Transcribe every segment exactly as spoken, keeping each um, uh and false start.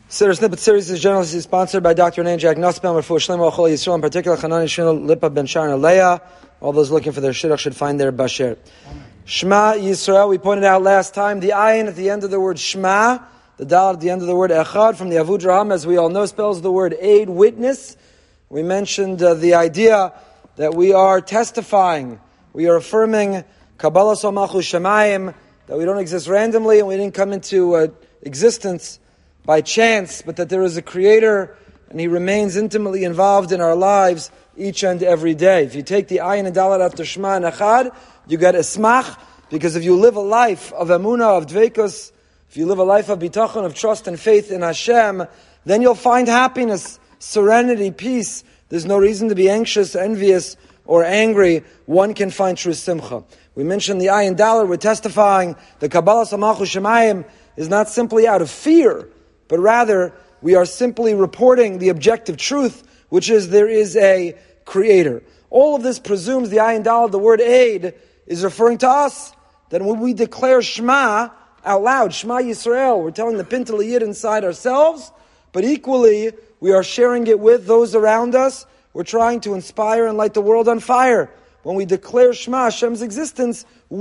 Siddur Snippet series is generously sponsored by Doctor René Jack Nussbaum, Refuah Shlema Achol Yisrael, in particular Hanani Shmuel Lipa Ben Sharon Aleya. All those looking for their shidduch should find their basher. Shema Yisrael, we pointed out last time, the ayin at the end of the word Shema, the dal at the end of the word Echad, from the Avud Raham, as we all know, spells the word aid, witness. We mentioned uh, the idea that we are testifying, we are affirming Kabbalah Somachu Shemayim, that we don't exist randomly and we didn't come into uh, existence by chance, but that there is a creator and he remains intimately involved in our lives each and every day. If you take the ayin and dalet after Shema and Echad, you get esmach, because if you live a life of emunah, of dveikus, if you live a life of bitachon, of trust and faith in Hashem, then you'll find happiness, serenity, peace. There's no reason to be anxious, envious, or angry. One can find true simcha. We mentioned the ayin dalet, we're testifying the Kabbalah Somachu Shemayim is not simply out of fear, but rather, we are simply reporting the objective truth, which is there is a creator. All of this presumes the ayin dal, the word aid, is referring to us. That when we declare Shema out loud, Shema Yisrael, we're telling the Pintel Yid inside ourselves, but equally, we are sharing it with those around us. We're trying to inspire and light the world on fire. When we declare Shema, Hashem's existence,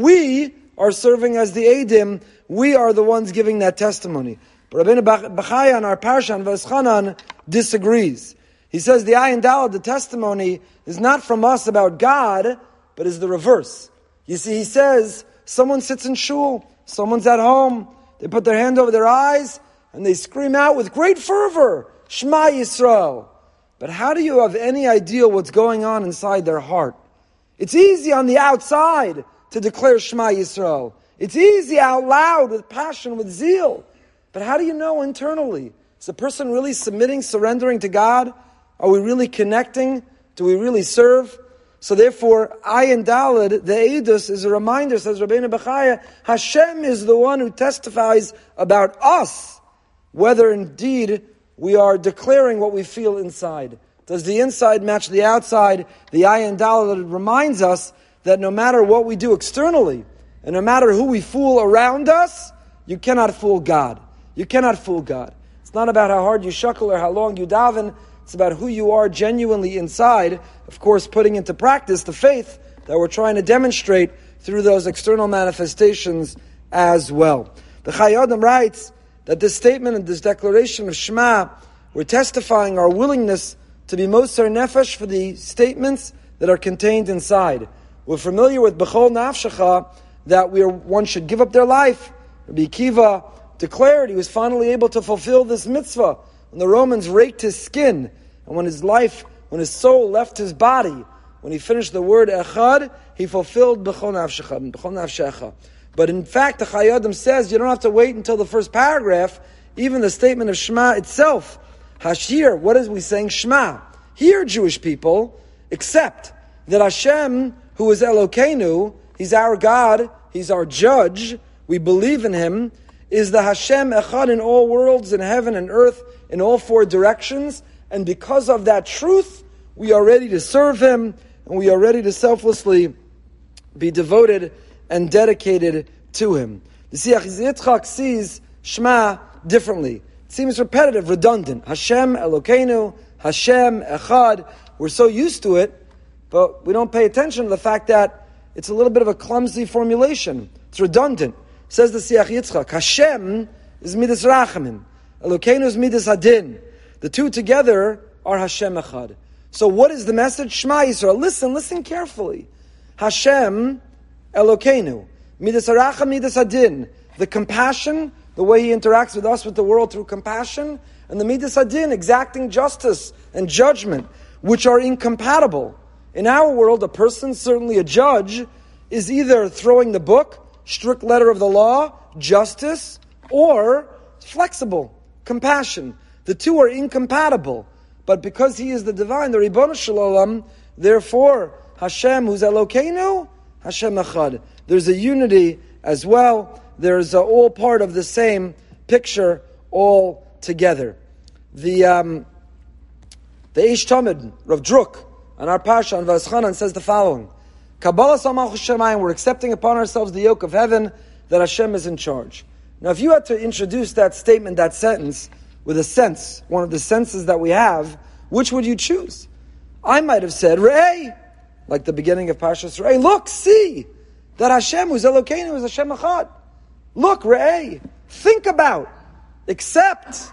we are serving as the Eidim. We are the ones giving that testimony. But Rabbeinu Bachaya on our Parsha on V'eschanan disagrees. He says the ayin daled, the testimony, is not from us about God, but is the reverse. You see, he says, someone sits in shul, someone's at home, they put their hand over their eyes, and they scream out with great fervor, Shema Yisrael. But how do you have any idea what's going on inside their heart? It's easy on the outside to declare Shema Yisrael. It's easy out loud with passion, with zeal. But how do you know internally? Is the person really submitting, surrendering to God? Are we really connecting? Do we really serve? So therefore, ayin daled, the Eidus, is a reminder, says Rabbeinu Bachaya, Hashem is the one who testifies about us, whether indeed we are declaring what we feel inside. Does the inside match the outside? The ayin daled reminds us that no matter what we do externally, and no matter who we fool around us, you cannot fool God. You cannot fool God. It's not about how hard you shuckle or how long you daven. It's about who you are genuinely inside. Of course, putting into practice the faith that we're trying to demonstrate through those external manifestations as well. The Chai Adam writes that this statement and this declaration of Shema, we're testifying our willingness to be moser nefesh for the statements that are contained inside. We're familiar with B'chol Nafshecha, that we are, one should give up their life. Rabbi Akiva declared he was finally able to fulfill this mitzvah when the Romans raked his skin, and when his life, when his soul left his body, when he finished the word Echad, he fulfilled B'chol Nafshecha, B'chol Nafshecha. But in fact, the Chai Adam says you don't have to wait until the first paragraph, even the statement of Shema itself. Hashir, what is we saying? Shema. Hear, Jewish people, accept that Hashem, who is Elokeinu, He's our God, He's our judge, we believe in Him, is the Hashem Echad in all worlds, in heaven and earth, in all four directions. And because of that truth, we are ready to serve Him, and we are ready to selflessly be devoted and dedicated to Him. The Siach Yitzchak sees Shema differently. It seems repetitive, redundant. Hashem Elokeinu, Hashem Echad. We're so used to it, but we don't pay attention to the fact that it's a little bit of a clumsy formulation. It's redundant. Says the Siach Yitzchak, Hashem is Midas Rachamim, Elokeinu is Midas Hadin. The two together are Hashem Echad. So what is the message? Shema Yisrael. Listen, listen carefully. Hashem Elokeinu, Midas Racham, Midas Hadin. The compassion, the way He interacts with us, with the world through compassion, and the Midas Hadin, exacting justice and judgment, which are incompatible. In our world, a person, certainly a judge, is either throwing the book, strict letter of the law, justice, or flexible, compassion. The two are incompatible. But because He is the divine, the Ribono Shel Olam, therefore, Hashem, who's Elokeinu, Hashem Echad. There's a unity as well. There's a, all part of the same picture all together. The um, the Eish Tamid, Rav Druk, on our Parsha on V'eschanan says the following. Kabbalah Somachu Shemayim, we're accepting upon ourselves the yoke of heaven, that Hashem is in charge. Now if you had to introduce that statement, that sentence, with a sense, one of the senses that we have, which would you choose? I might have said, Re'eh, like the beginning of Parshas Re'eh. Look, see that Hashem, who's Elokeinu, is Hashem Echad. Look, Re'eh, think about, accept.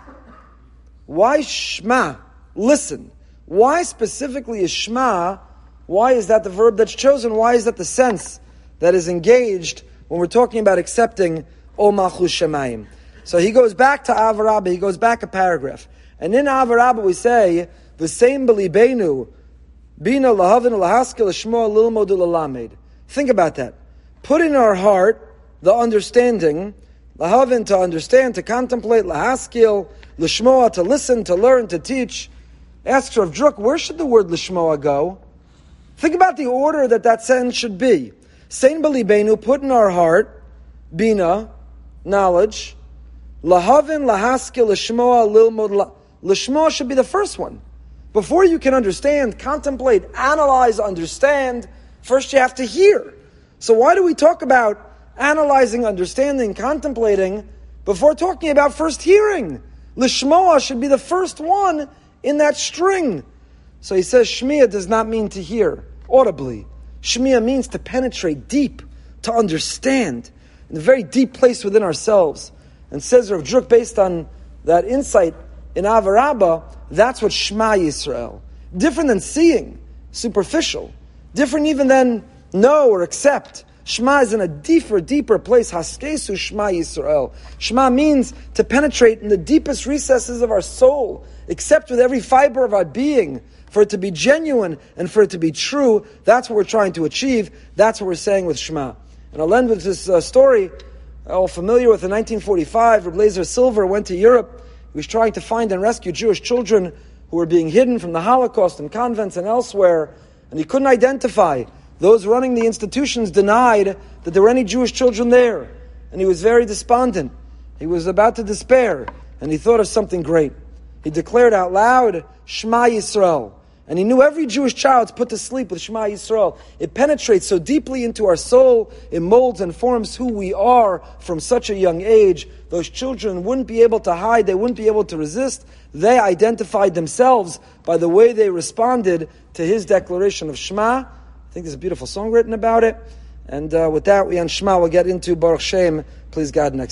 Why Shema? Listen. Why specifically is Shema? Why is that the verb that's chosen? Why is that the sense that is engaged when we're talking about accepting O Malchus Shemayim? So he goes back to Av Rabbah, he goes back a paragraph. And in Av Rabbah we say, the same B'libeinu, Bina lahavin lahaskil lishmoa lilmod ulalamed. Think about that. Put in our heart the understanding, lahavin to understand, to contemplate, lahaskil, lishmoa to listen, to learn, to teach. Asks Rav Druk, where should the word lishmoa go? Think about the order that that sentence should be. Sein b'libeinu, put in our heart, bina, knowledge, lahavin lahaskil lishmoa lilmod. Lishmoa should be the first one. Before you can understand, contemplate, analyze, understand, first you have to hear. So why do we talk about analyzing, understanding, contemplating, before talking about first hearing? Lishmoa should be the first one in that string. So he says, Shmiya does not mean to hear audibly. Shmiya means to penetrate deep, to understand, in a very deep place within ourselves. And says Rav Druk, based on that insight in Av Rabbah, that's what Shema Yisrael. Different than seeing, superficial. Different even than know or accept. Shema is in a deeper, deeper place. Haskesu Shema Yisrael. Shema means to penetrate in the deepest recesses of our soul, accept with every fiber of our being, for it to be genuine and for it to be true. That's what we're trying to achieve. That's what we're saying with Shema. And I'll end with this uh, story, all familiar with. In nineteen forty-five, Reb Leizer Silver went to Europe. He was trying to find and rescue Jewish children who were being hidden from the Holocaust in convents and elsewhere, and he couldn't identify. Those running the institutions denied that there were any Jewish children there, and he was very despondent. He was about to despair, and he thought of something great. He declared out loud, Shema Yisrael. And he knew every Jewish child's put to sleep with Shema Yisrael. It penetrates so deeply into our soul, it molds and forms who we are from such a young age. Those children wouldn't be able to hide, they wouldn't be able to resist. They identified themselves by the way they responded to his declaration of Shema. I think there's a beautiful song written about it. And uh, with that, we on Shema will get into Baruch Shem, please God, next